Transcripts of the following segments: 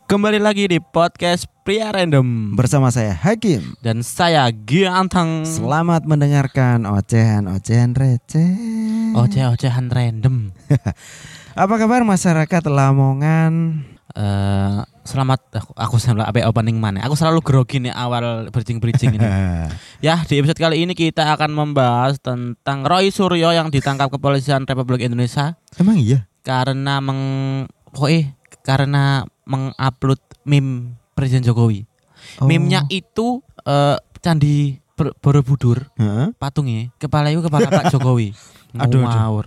Kembali lagi di podcast Pria Random bersama saya Hakim dan saya Gianteng. Selamat mendengarkan ocehan receh. Ocehan random. Apa kabar masyarakat Lamongan? Selamat aku selalu opening mana? Aku selalu grogi nih awal bridging ini. Ya, di episode kali ini kita akan membahas tentang Roy Suryo yang ditangkap kepolisian Republik Indonesia. Emang iya? Karena mengupload meme Presiden Jokowi. Meme-nya itu Candi Borobudur, patungnya kepala Pak Jokowi. Aduh.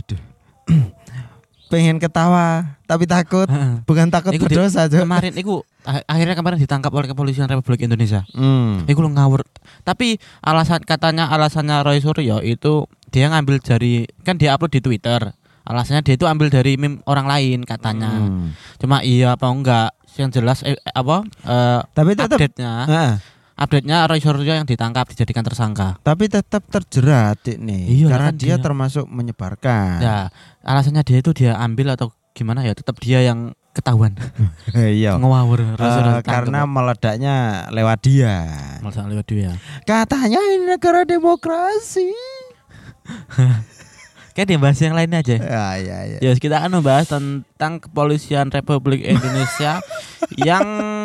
Pengen ketawa tapi takut. Bukan takut berdosa aja. Kemarin akhirnya ditangkap oleh kepolisian Republik Indonesia. Iku lu ngawur. Tapi alasannya Roy Suryo itu dia ngambil dari, kan dia upload di Twitter. Alasannya dia itu ambil dari meme orang lain katanya. Cuma iya apa enggak? Yang jelas tapi tetap update-nya Roy Suryo yang ditangkap dijadikan tersangka. Tapi tetap terjerat nih. Iya, karena kan dia termasuk menyebarkan. Ya, alasannya dia itu dia ambil atau gimana ya? Tetap dia yang ketahuan. Iya. Ngawur. Karena meledaknya lewat dia. Meledak lewat dia. Katanya ini negara demokrasi. Kayak dibahas yang lain aja. Ya. Ya, kita akan membahas tentang kepolisian Republik Indonesia yang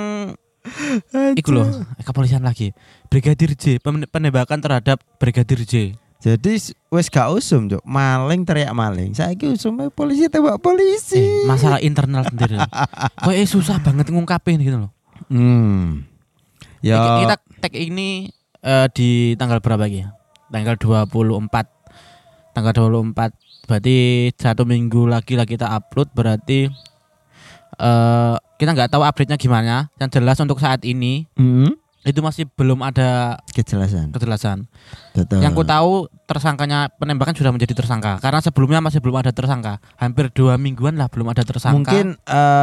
loh, kepolisian lagi. Brigadir J, penembakan terhadap Brigadir J. Jadi wes gak usum, Cuk. Maling teriak maling. Saiki usumnya polisi tembak polisi. Masalah internal sendiri. Kok susah banget ngungkapin gitu loh. Ya. Kita tag ini di tanggal berapa lagi? Tanggal 24. Tanggal 24 berarti 1 minggu lagi lah kita upload, berarti kita nggak tahu update-nya gimana. Yang jelas untuk saat ini itu masih belum ada kejelasan. Betul. Yang ku tahu tersangkanya penembakan sudah menjadi tersangka, karena sebelumnya masih belum ada tersangka. Hampir 2 mingguan lah belum ada tersangka. Mungkin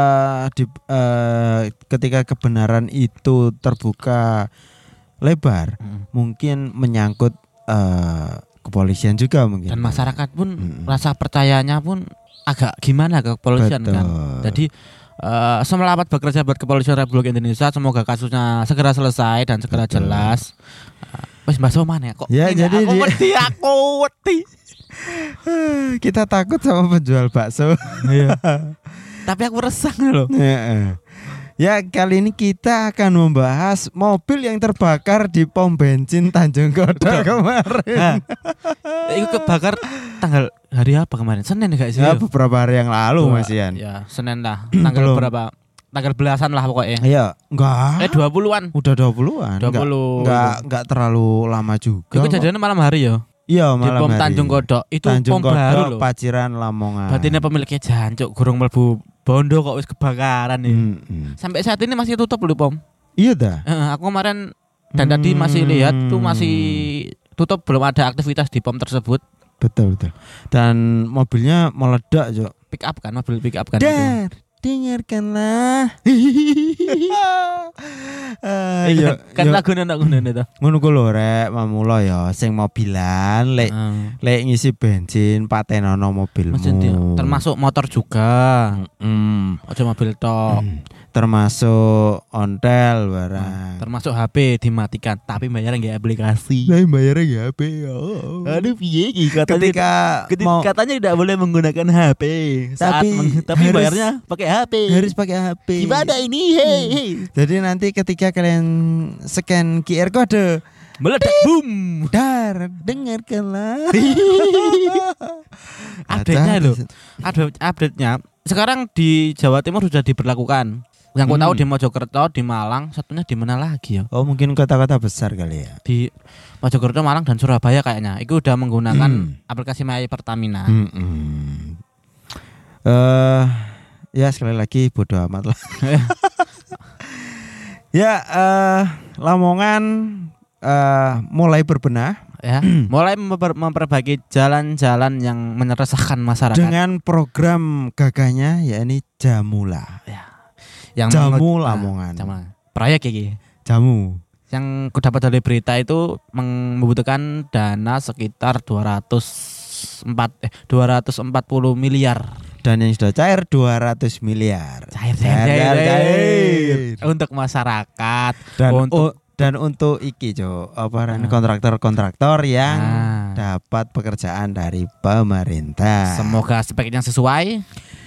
ketika kebenaran itu terbuka lebar, mungkin menyangkut kepolisian juga mungkin. Dan masyarakat pun rasa percayanya pun agak gimana ke kepolisian. Betul. Kan. Jadi selamat bekerja buat kepolisian Republik Indonesia. Semoga kasusnya segera selesai dan segera jelas. Wes bakso mana kok? Ya, jadi aku wedi. Kita takut sama penjual bakso. Iya. Tapi aku resah loh. Ya, kali ini kita akan membahas mobil yang terbakar di pom bensin Tanjung Kodok kemarin. Itu kebakar tanggal hari apa kemarin? Senin enggak sih? Ya, beberapa hari yang lalu, Mas Ian. Ya, Senin lah. Tanggal berapa? Tanggal belasan lah pokoknya. Iya, enggak. 20-an. Udah 20-an. 20. Enggak terlalu lama juga. Itu kejadiannya malam hari ya. Iya, malam hari. Di pom Tanjung Kodok. Itu Tanjung pom Kodok, baru loh. Paciran Lamongan. Berarti ini pemiliknya jancuk, gurung mlebu bondo kok wis kebakaran nih. Sampai saat ini masih tutup loh pom. Iya dah. Aku kemarin dan tadi masih lihat tuh masih tutup, belum ada aktivitas di pom tersebut. Betul. Dan mobilnya meledak, Jo. Mobil pick up kan. Dengarkanlah. Kan lagu nang itu. Ngono ku lho rek, mamula ya sing mobilan lek ngisi bensin patenono mobilmu. Termasuk motor juga. Aja mobil tok. Termasuk ontel barang. Termasuk HP dimatikan tapi bayarnya enggak aplikasi. Lah bayarnya enggak HP ya. Aduh piye iki katanya tidak boleh menggunakan HP tapi bayarnya pakai HP. Harus pakai HP. Gimana ini? Hey. Jadi nanti ketika kalian scan QR code meledak, boom. Dengarkanlah. Update-nya loh. Update-nya sekarang di Jawa Timur sudah diberlakukan. Yang aku tahu di Mojokerto, di Malang, satunya di mana lagi ya? Oh, mungkin kota-kota besar kali ya. Di Mojokerto, Malang dan Surabaya kayaknya. Itu udah menggunakan aplikasi My Pertamina. Ya sekali lagi bodo amat lah. Ya, Lamongan mulai berbenah. Ya, mulai memperbaiki jalan-jalan yang meresahkan masyarakat dengan program gagahnya yakni Jamula. Ya. Yang Jamu Lamongan. Proyek iki. Jamu. Yang ku dapat dari berita itu membutuhkan dana sekitar 240 miliar. Dan yang sudah cair 200 miliar. Cair. untuk masyarakat dan untuk iki kontraktor-kontraktor yang dapat pekerjaan dari pemerintah. Semoga speknya sesuai.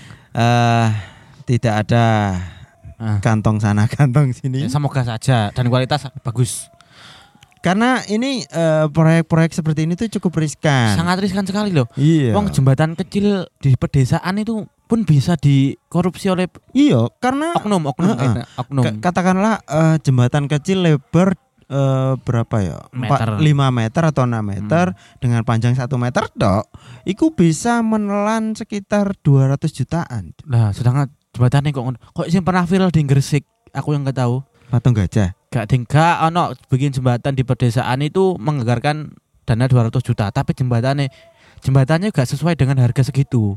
Tidak ada kantong sana kantong sini. Semoga saja dan kualitas bagus. Karena ini proyek-proyek seperti ini tuh cukup riskan. Sangat riskan sekali loh. Iya. Wong jembatan kecil di pedesaan itu pun bisa dikorupsi oleh karena oknum. Katakanlah jembatan kecil lebar berapa ya? Meter. 5 meter atau 6 meter dengan panjang 1 meter dok. Iku bisa menelan sekitar 200 jutaan. Nah, sedangkan jembatan kok sih pernah viral di Gresik, aku yang enggak tahu. Patung gajah. Gak ono bikin jembatan di pedesaan itu menganggarkan dana 200 juta, tapi jembatannya gak sesuai dengan harga segitu.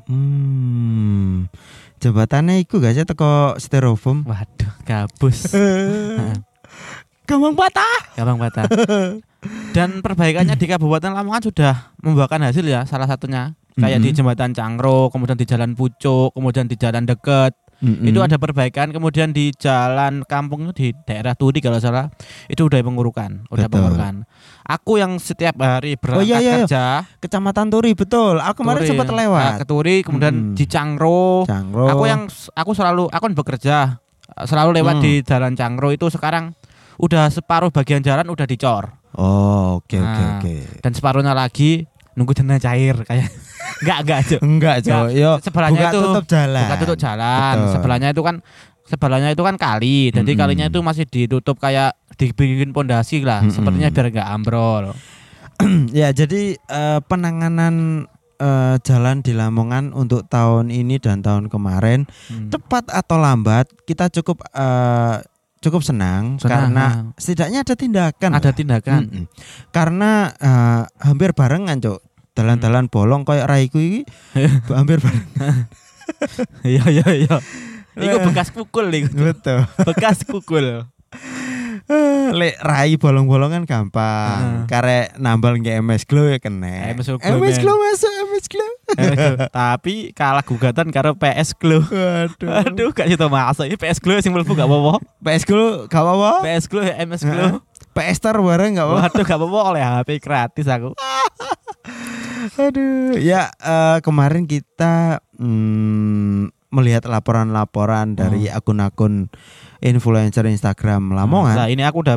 Jembatannya itu gak sih teko styrofoam. Waduh, gabus. Gampang patah. Dan perbaikannya di Kabupaten Lamongan sudah membuahkan hasil ya, salah satunya kayak di jembatan Cangro, kemudian di Jalan Pucuk, kemudian di Jalan Deket. Itu ada perbaikan, kemudian di jalan kampung itu di daerah Turi kalau salah itu udah pengurukan. Aku yang setiap hari berangkat kerja Kecamatan Turi, betul. Aku kemarin sempat lewat ke Turi, kemudian di Cangro. Aku kan bekerja selalu lewat di jalan Cangro itu. Sekarang udah separuh bagian jalan udah dicor. Oke. Dan separuhnya lagi nunggu dana cair kayak enggak Jo. Sebelahnya buka tutup jalan. Betul. Sebelahnya itu kan kali. Jadi kalinya itu masih ditutup kayak dibikin pondasi lah. Sepertinya biar enggak ambrol. Ya, jadi penanganan jalan di Lamongan untuk tahun ini dan tahun kemarin cepat atau lambat kita cukup senang karena setidaknya ada tindakan. Karena hampir barengan, Cok. Dalan-dalan bolong kayak raiku iki hampir barengan. Iya. Iku bekas pukul iku. Betul. Bekas pukul. Lek rai bolong-bolongan gampang. Karek nambal nge MS Glow ya kena. MS Glow masuk. Tapi kalah gugatan karo PS Glow. Aduh, gak situ masuk. Ini PS Glow sing mlebu gak apa-apa. PS Glow gak apa-apa. PS Glow ya MS Glow. PS Star bareng gak apa-apa. Waduh, gak apa-apa oleh HP gratis aku. Aduh, ya kemarin kita melihat laporan-laporan dari akun-akun influencer Instagram Lamongan. Nah, ini aku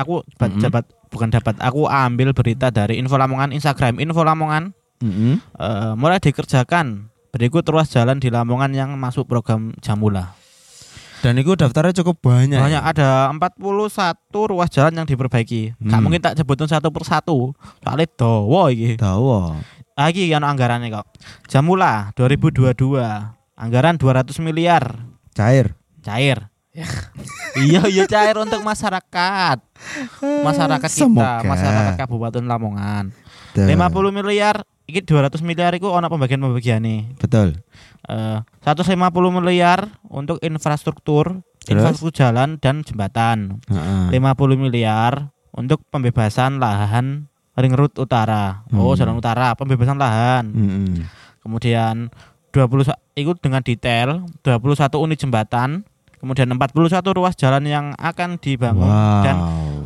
ambil berita dari Info Lamongan, Instagram Info Lamongan. Mulai dikerjakan berikut ruas jalan di Lamongan yang masuk program Jamula. Dan itu daftarnya cukup banyak. Ada 41 ruas jalan yang diperbaiki. Gak mungkin tak sebutin satu persatu. Soalnya dawa iki. Lagi yang anggarannya kok. Jamula 2022. Anggaran 200 miliar. Cair. Iya cair untuk masyarakat. Masyarakat kita, masyarakat Kabupaten Lamongan. 50 miliar, iki 200 miliar iku ono pembagian-pembagiane. Betul. 150 miliar untuk infrastruktur jalan dan jembatan. 50 miliar untuk pembebasan lahan Ring Road Utara. Jalan utara, pembebasan lahan. Kemudian 20 itu dengan detail 21 unit jembatan, kemudian 41 ruas jalan yang akan dibangun dan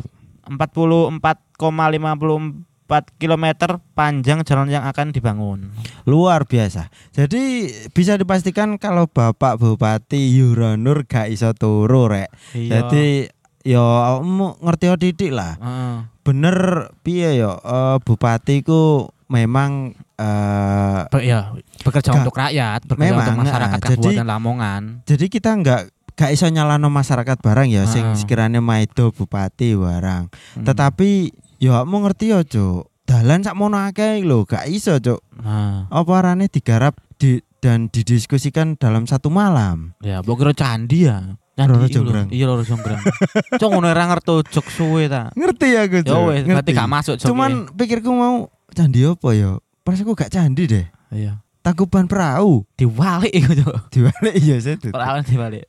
44,54 km panjang jalan yang akan dibangun. Luar biasa. Jadi bisa dipastikan kalau Bapak Bupati Yuranur gak iso turu rek. Jadi yo ngerti titik lah. Bener piye yo bupati ku memang bekerja untuk rakyat, bekerja untuk masyarakat Kabupaten Lamongan. Jadi kita gak iso nyalano masyarakat barang ya sing sekiranya maido bupati barang. Tetapi ya mau ngerti yo, Cuk. Dalan sakmono akeh lho, gak iso, Cuk. Apa arane digarap dan didiskusikan dalam satu malam. Ya, mbok kira candi ya. Loro Jonggrang. Iya, Loro Jonggrang. Cuk ngono ora ngerti jok suwe ta. Ngerti aku, Cuk. Ya wis, berarti gak masuk jok. Cuman pikirku mau candi apa ya? Pas aku gak candi deh. Iya. Tangkuban perahu diwalik iku, Cuk. Diwalik iya saya tuh. Perahu diwalik.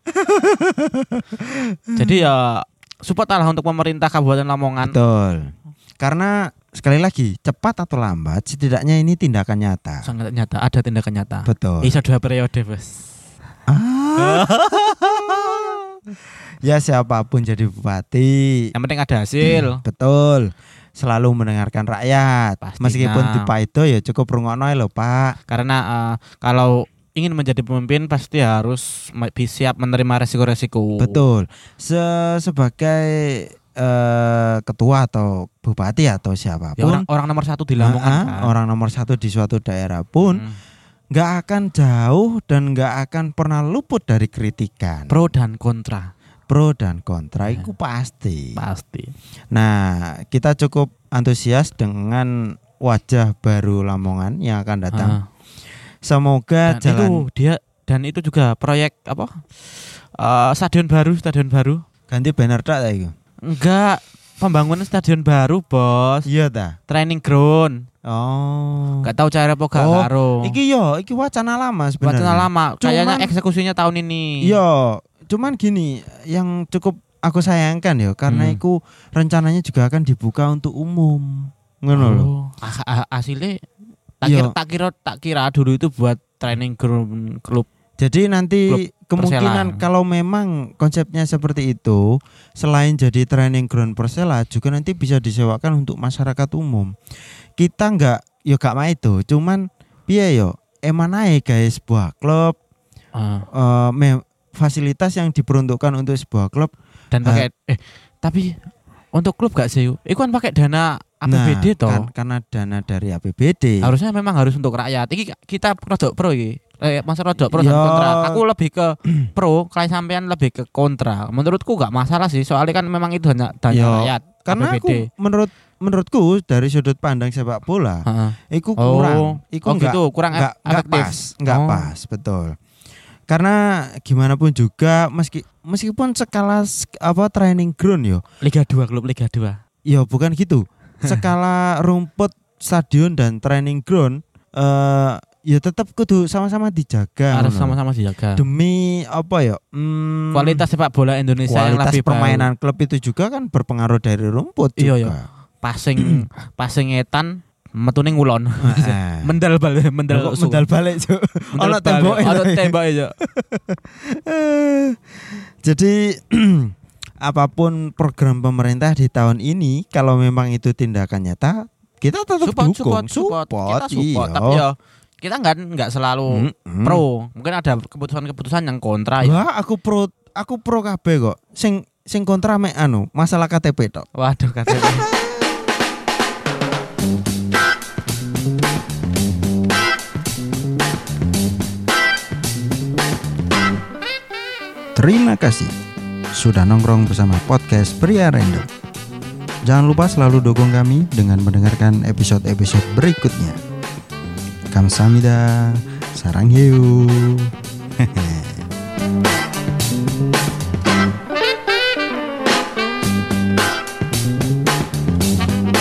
Jadi ya support lah untuk pemerintah Kabupaten Lamongan. Betul. Karena sekali lagi cepat atau lambat setidaknya ini tindakan nyata. Sangat nyata, ada tindakan nyata. Betul. Bisa 2 periode, Bos. Ya siapapun jadi bupati. Yang penting ada hasil. Betul. Selalu mendengarkan rakyat. Pastinya. Meskipun di paido ya cukup rungokno lho, Pak. Karena kalau ingin menjadi pemimpin pasti harus siap menerima resiko-resiko. Betul. Sebagai ketua atau bupati atau siapapun, Ya, orang nomor 1 di Lamongan kan. orang nomor 1 di suatu daerah pun nggak akan jauh dan nggak akan pernah luput dari kritikan. Pro dan kontra. Pro dan kontra itu pasti. Nah, kita cukup antusias dengan wajah baru Lamongan yang akan datang. Semoga dan itu juga proyek apa? Stadion baru. Ganti banner tak itu? Enggak, pembangunan stadion baru, Bos. Iya ta? Training ground. Oh. Enggak tahu cara apa gak karo. Iki wacana lama sebenarnya. Wacana lama. Kayaknya eksekusinya tahun ini. Iya. Cuman gini, yang cukup aku sayangkan ya karena itu rencananya juga akan dibuka untuk umum. Ngono lho. Hasilnya tak kira dulu itu buat training ground klub. Jadi nanti kemungkinan kalau memang konsepnya seperti itu, selain jadi training ground Persela juga nanti bisa disewakan untuk masyarakat umum. Kita gak mau itu, cuman piye yo eman ae guys sebuah klub. Fasilitas yang diperuntukkan untuk sebuah klub dan pakai tapi untuk klub gak sih? Itu kan pakai dana APBD toh. Karena dana dari APBD. Harusnya memang harus untuk rakyat. Iki kita rodok pro iki. Masa rodok pro dan kontra. Aku lebih ke pro, kalau sampean lebih ke kontra. Menurutku gak masalah sih, soalnya kan memang itu dana rakyat. Karena APBD. Aku menurutku dari sudut pandang sepak bola, itu kurang. Itu kurang efektif. Enggak pas, betul. Karena gimana pun juga meskipun skala training ground yo klub Liga 2. Ya bukan gitu. Skala rumput, stadion dan training ground ya tetap kudu sama-sama dijaga. Harus sama-sama dijaga. Demi kualitas sepak bola Indonesia yang lebih permainan klub itu juga kan berpengaruh dari rumput juga. Iya. Passing etan metune ngulon. Mendal balik. Mendal balik, Cuk. Ono temboke, Cuk. Jadi apapun program pemerintah di tahun ini, kalau memang itu tindakan nyata, kita tetap dukung, support. Kita support, tapi ya kita enggak selalu pro. Mungkin ada keputusan-keputusan yang kontra. Wah, aku pro kabeh kok. Sing kontra mek masalah KTP tok. Waduh, KTP. Terima kasih sudah nongkrong bersama podcast Pria Random. Jangan lupa selalu dukung kami dengan mendengarkan episode-episode berikutnya. Kamsahamnida, sarang hiu.